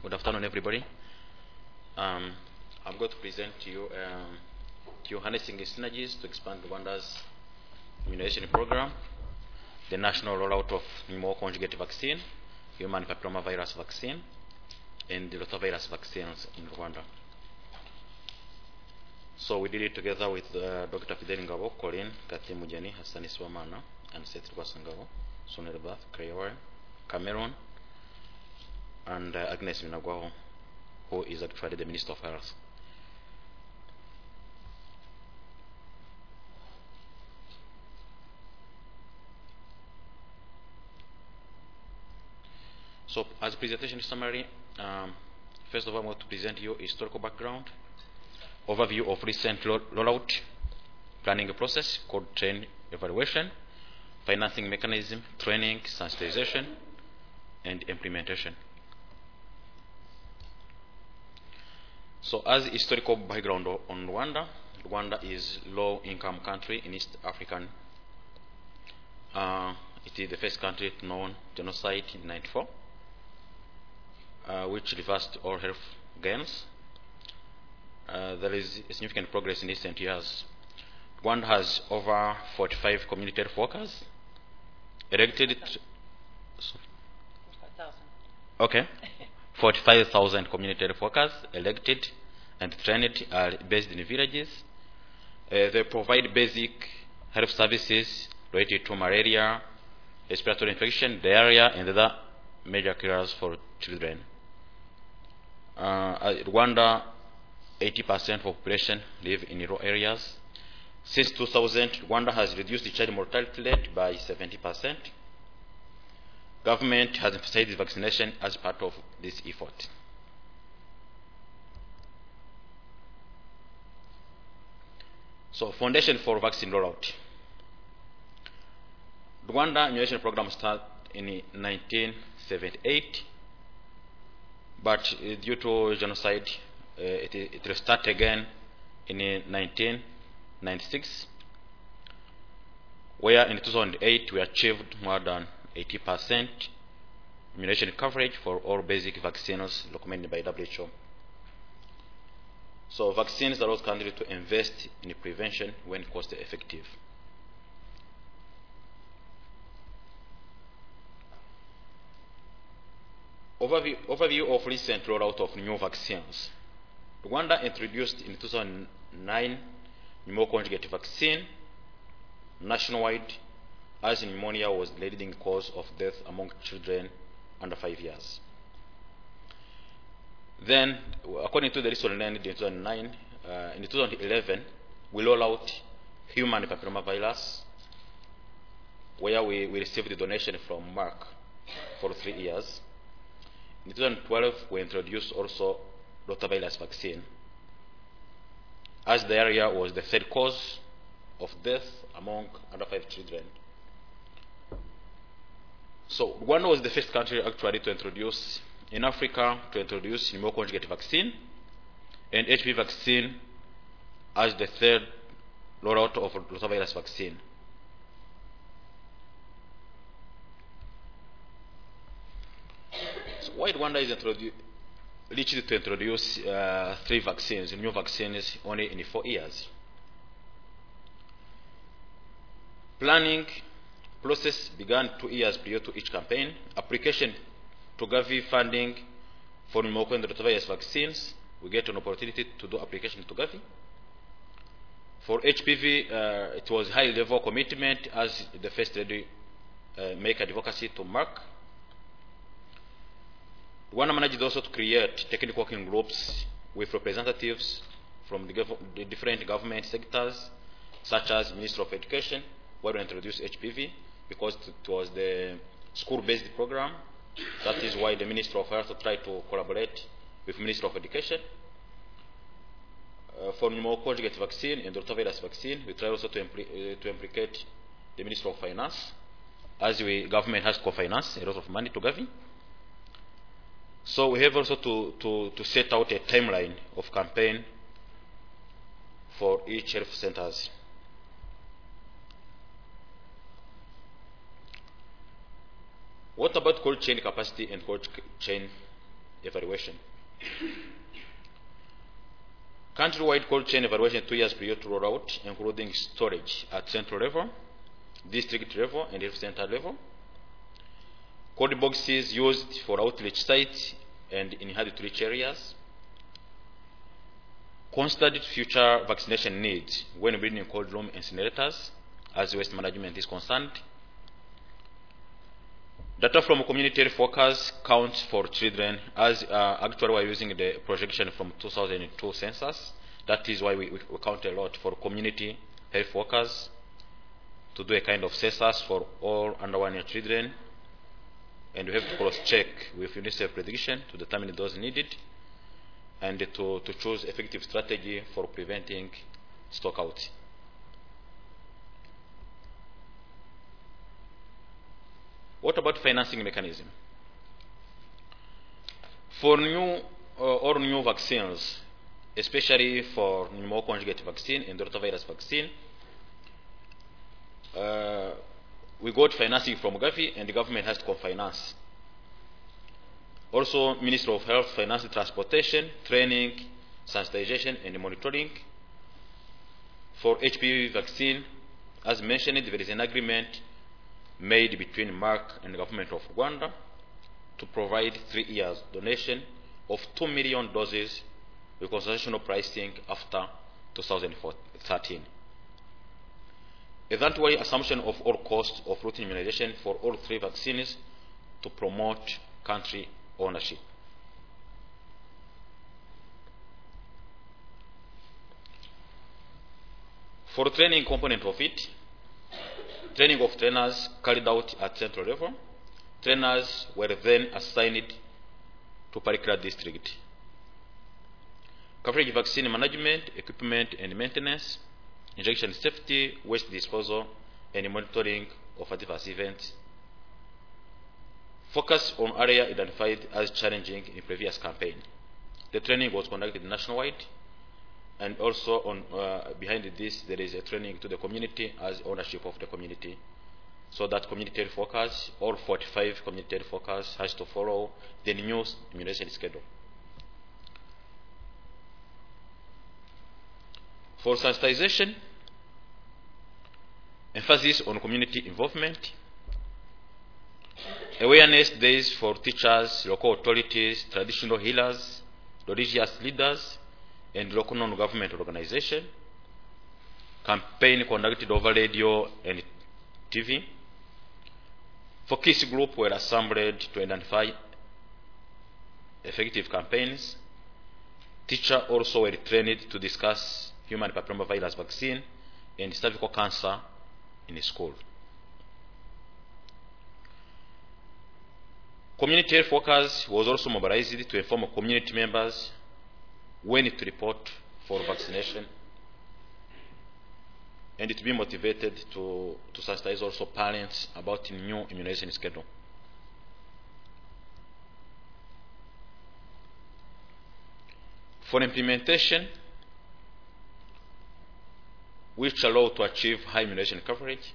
Good afternoon, everybody. I'm going to present to you harnessing synergies to expand Rwanda's immunization program, the national rollout of pneumoconjugate conjugate vaccine, human papillomavirus vaccine, and the rotavirus vaccines in Rwanda. So we did it together with Dr. Fidel Ngabo, Colin, Kathy Mujani, Hassani Swamana, and Seth Rwasangabo, Sonel Bath, Krayaware, Cameron, and Agnes Minagwaho, who is actually the Minister of Health. So as a presentation summary, first of all, I want to present you historical background, overview of recent rollout, planning process, code train evaluation, financing mechanism, training, sensitization, and implementation. So as historical background on Rwanda, Rwanda is low-income country in East African. It is the first country to know genocide in 1994, which reversed all health gains. There is significant progress in recent years. Rwanda has over 45 community health workers elected. 45,000 community health workers elected and trained are based in villages. They provide basic health services related to malaria, respiratory infection, diarrhea, and other major killers for children. Rwanda, 80% of population live in rural areas. Since 2000, Rwanda has reduced the child mortality rate by 70%. Government has emphasized vaccination as part of this effort. So, foundation for vaccine rollout. Rwanda immunization program started in 1978, but due to genocide, it will start again in 1996, where in 2008 we achieved more than 80% immunization coverage for all basic vaccines recommended by WHO. So vaccines allow countries to invest in prevention when cost effective. Overview of recent rollout of new vaccines. Rwanda introduced in 2009 pneumoconjugate conjugate vaccine nationwide, as pneumonia was the leading cause of death among children under 5 years. Then, according to the recent in 2009, in 2011, we rolled out human papillomavirus, where we received the donation from Merck for 3 years. In 2012, we introduced also rotavirus vaccine, as diarrhea was the third cause of death among under 5 children. So Rwanda was the first country actually to introduce in Africa pneumoconjugate conjugate vaccine and HPV vaccine as the third rollout of rotavirus vaccine. So why Rwanda is reached to introduce 3 vaccines, new vaccines, only in 4 years? Planning process began 2 years prior to each campaign. Application to Gavi funding for pneumococcal and rotavirus vaccines, we get an opportunity to do application to Gavi. For HPV, it was high level commitment as the first lady make advocacy to Merck. Rwanda managed also to create technical working groups with representatives from the different government sectors, such as Ministry of Education, where we introduced HPV, because it was the school-based program. That is why the Ministry of Health tried to collaborate with Ministry of Education. For pneumoconjugate conjugate vaccine and rotavirus vaccine, we try also to implicate the Ministry of Finance, as government has co-finance a lot of money to Gavi. So we have also to set out a timeline of campaign for each health centers. What about cold chain capacity and cold chain evaluation. Countrywide cold chain evaluation 2 years prior to rollout, including storage at central level, district level, and health center level. Cold boxes used for outreach sites and in hard-to-reach areas. Considered future vaccination needs when building cold room incinerators as waste management is concerned. Data from community health workers counts for children, as actually we're using the projection from 2002 census. That is why we count a lot for community health workers to do a kind of census for all under 1 year children. And we have to cross-check with UNICEF prediction to determine those needed and to choose effective strategy for preventing stockouts. What about financing mechanism? For all new vaccines, especially for pneumococcal conjugate vaccine and rotavirus vaccine, we got financing from Gavi, and the government has to co-finance. Also, Ministry of Health financed transportation, training, sensitization, and monitoring. For HPV vaccine, as mentioned, there is an agreement made between Merck and the government of Rwanda to provide 3 years donation of 2 million doses with concessional pricing after 2013. Eventually, assumption of all costs of routine immunization for all 3 vaccines to promote country ownership. For training component of it, training of trainers carried out at central level. Trainers were then assigned to particular district. Coverage vaccine management, equipment and maintenance, injection safety, waste disposal, and monitoring of adverse events. Focus on area identified as challenging in previous campaign. The training was conducted nationwide, and also on behind this there is a training to the community as ownership of the community, so that community health workers, all 45 community health workers, has to follow the new immunization schedule. For sensitization, emphasis on community involvement, awareness days for teachers, local authorities, traditional healers, religious leaders, and local non-government organization. Campaign conducted over radio and TV. Focus group were assembled to identify effective campaigns. Teachers also were trained to discuss human papillomavirus vaccine and cervical cancer in school. Community health workers was also mobilized to inform community members when to report for vaccination, and to be motivated to sensitize also parents about the new immunization schedule. For implementation, which allow to achieve high immunization coverage,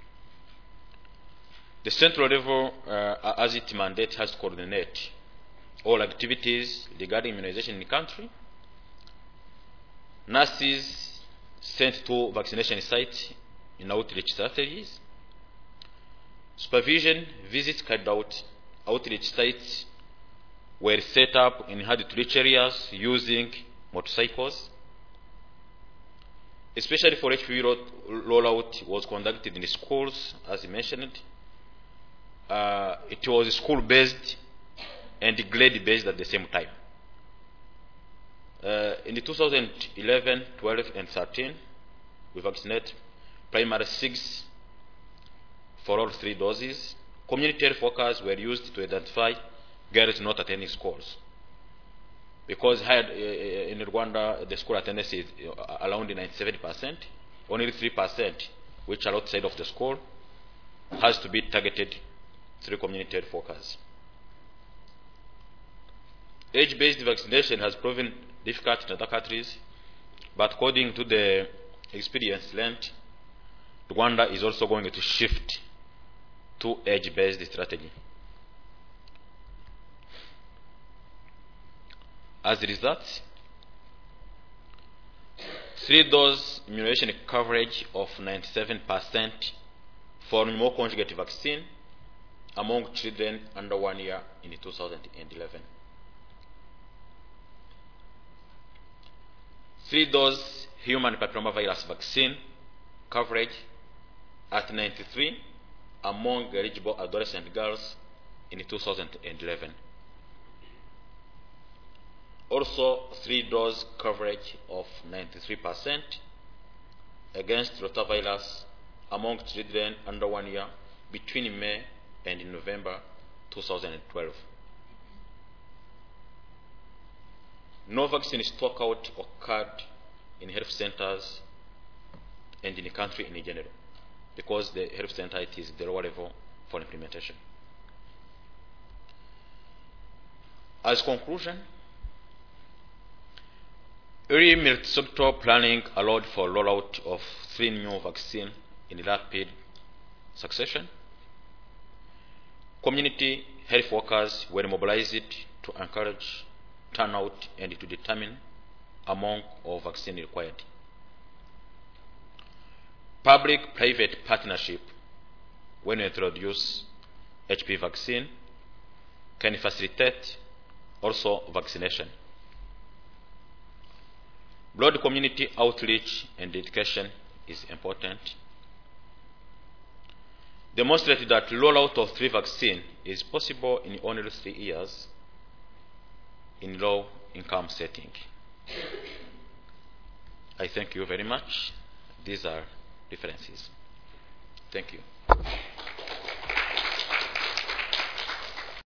the central level, as its mandate, has to coordinate all activities regarding immunization in the country. Nurses sent to vaccination sites in outreach strategies. Supervision visits carried out. Outreach sites were set up in hard-to-reach areas using motorcycles. Especially for HPV rollout was conducted in the schools, as mentioned. It was school-based and grade-based at the same time. In the 2011, 12, and 13, we vaccinated primary 6 for all 3 doses. Community health workers were used to identify girls not attending schools, because in Rwanda the school attendance is around 97%. Only 3%, which are outside of the school, has to be targeted through community health workers. Age-based vaccination has proven difficult in other countries, but according to the experience learned, Rwanda is also going to shift to age-based strategy. As a result, 3-dose immunization coverage of 97% for pneumoconjugate vaccine among children under 1 year in 2011. 3-dose human papillomavirus vaccine coverage at 93 among eligible adolescent girls in 2011. Also, 3-dose coverage of 93% against rotavirus among children under 1 year between May and November 2012. No vaccine stockout occurred in health centers and in the country in general, because the health center is the lower level for implementation. As conclusion, early multi-sector planning allowed for rollout of 3 new vaccines in rapid succession. Community health workers were mobilized to encourage turnout and to determine amount of vaccine required. Public-private partnership, when you introduce HPV vaccine, can facilitate also vaccination. Broad community outreach and education is important. Demonstrated that rollout of 3 vaccines is possible in only 3 years in low-income setting. I thank you very much. These are references. Thank you.